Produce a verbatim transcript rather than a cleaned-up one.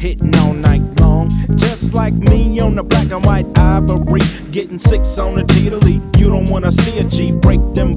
hitting all night long. Just like me on the black and white ivory, getting six on the T to lead. You don't wanna see a G break them